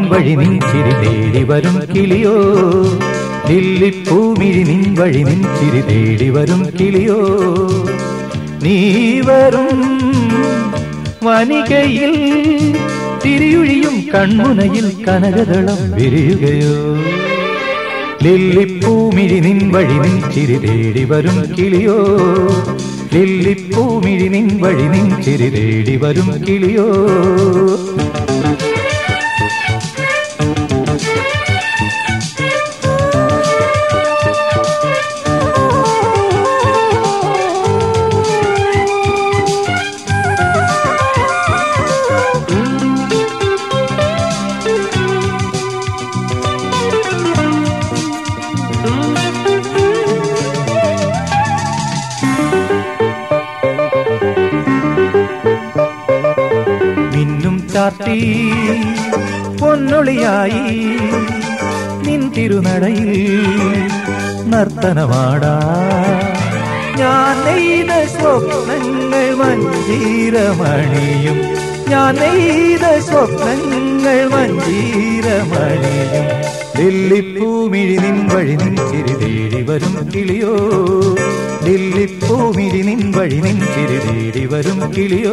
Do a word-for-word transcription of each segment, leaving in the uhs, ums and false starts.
വഴി നിൻ ചിരി തേടി വരും കിളിയോ ലില്ലിപ്പൂമിഴി നിൻ വഴി നിൻ ചിരി തേടി വരും കിളിയോ നീ വരും വനികയിൽ തിരിയൊഴിയും കൺമുനയിൽ കനകദളം വിരിയുകയോ ലില്ലിപ്പൂമിഴി നിൻ വഴി നിൻ ചിരി തേടി വരും കിളിയോ ലില്ലിപ്പൂമിഴി നിൻ വഴി നിൻ ചിരി തേടി വരും കിളിയോ ചാർത്തി പൊന്നൊളിയായി നിൻ തിരുനടയിൽ നർത്തനമാടാ ഞാൻ നെയ്ത സ്വപ്നങ്ങൾ മഞ്ജീരമണിയും ഞാൻ നെയ്ത സ്വപ്നങ്ങൾ മഞ്ജീരമണിയും ലില്ലിപ്പൂമിഴി നിൻ വഴി നിൻ ചിരി തേടി വരും കിളിയോ ലില്ലിപ്പൂമിഴി നിൻ വഴി നിൻ ചിരി തേടി വരും കിളിയോ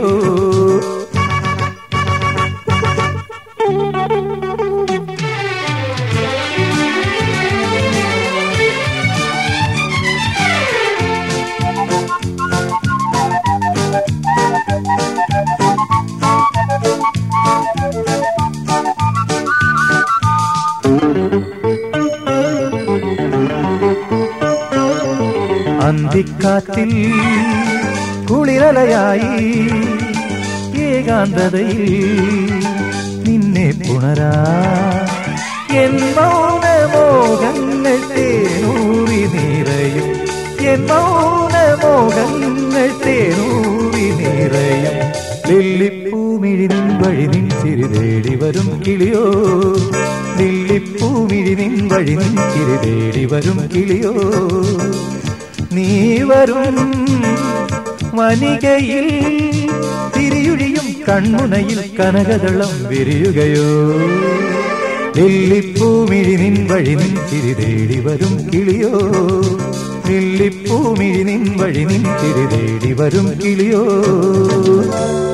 അന്തിക്കാറ്റിൽ കുളിരലയായി ഏകാന്തതയിൽ നിന്നെ പുണരാ എൻ മൗനമോഹങ്ങൾ തേനൂറി നിറയും എൻ മൗനമോഹങ്ങൾ തേനൂറി നിറയും ലില്ലിപ്പൂമിഴി നിൻ വഴി നിൻ ചിരി തേടി വരും കിളിയോ ലില്ലിപ്പൂമിഴി നിൻ വഴി നിൻ ചിരി തേടി വരും കിളിയോ നീ വരും വനികയിൽ തിരിയൊഴിയും കൺമുനയിൽ കനകദളം വിരിയുകയോ ലില്ലിപ്പൂമിഴി നിൻ വഴി നിൻ ചിരി തേടി വരും കിളിയോ ലില്ലിപ്പൂമിഴി നിൻ വഴി നിൻ ചിരി തേടി വരും കിളിയോ